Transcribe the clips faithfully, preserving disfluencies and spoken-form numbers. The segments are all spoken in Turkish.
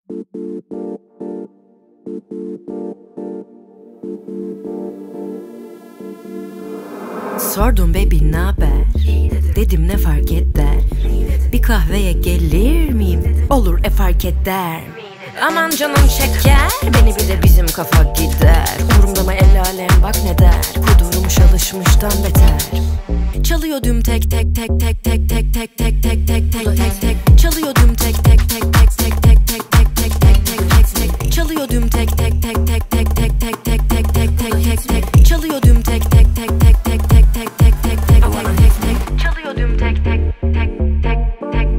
Sordum baby naber, dedim ne fark eder, bir kahveye gelir miyim, olur e fark eder. Aman canım şeker, beni bir de bizim kafa gider. Umurumda mı el alem bak ne der, kudurmuş alışmıştan beter. Çalıyor düm tek tek tek tek tek tek tek tek tek tek tek tek tek. Çalıyor düm tek tek tek tek tek tek tek tek tek tek tek tek. Çalıyor düm tek tek tek tek tek tek tek tek tek tek tek tek tek. Çalıyor düm tek tek tek tek tek tek tek tek tek tek tek tek. Çalıyor düm tek tek tek tek tek tek.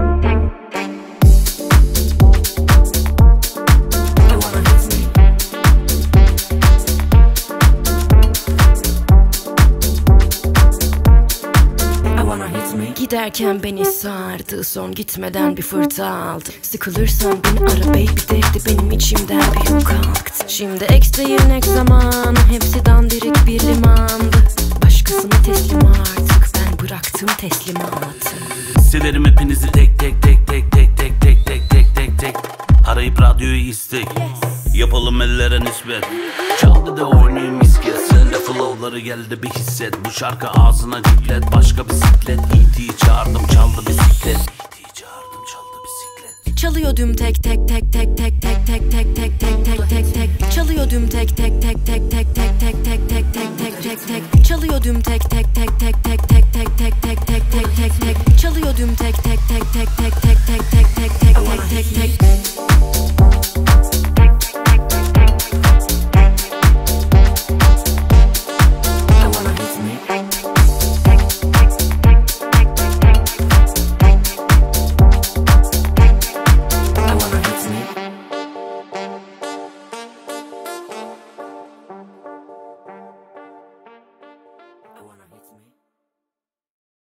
Giderken beni sardı, son gitmeden bir fırtına aldı. Sıkılırsan beni ara baby derdi, benim içimden bir yük kalktı. Şimdi ex değil next zaman, hepsi dandirik bir limandı. Başkasına teslim artık, ben bıraktım teslimatı. Severim hepinizi tek tek tek tek tek tek tek tek tek tek tek. Arayıp radyoyu istek, yapalım ellere nispet. Çaldı da oynayayım misket, sen de flowları geldi bir hisset. Bu şarkı ağzına ciklet, başka bisiklet. E T'yi çağırdım çaldı bisiklet. E T'yi çağırdım çaldı bisiklet. Çalıyor düm tek tek tek tek tek tek tek tek tek tek tek tek tek. Çalıyor düm tek tek tek tek tek tek tek tek tek tek tek tek tek. Çalıyor düm tek tek tek tek tek tek tek tek tek tek tek tek tek. Çalıyor düm tek tek tek tek tek tek tek tek tek tek tek tek tek. I wanna hit me.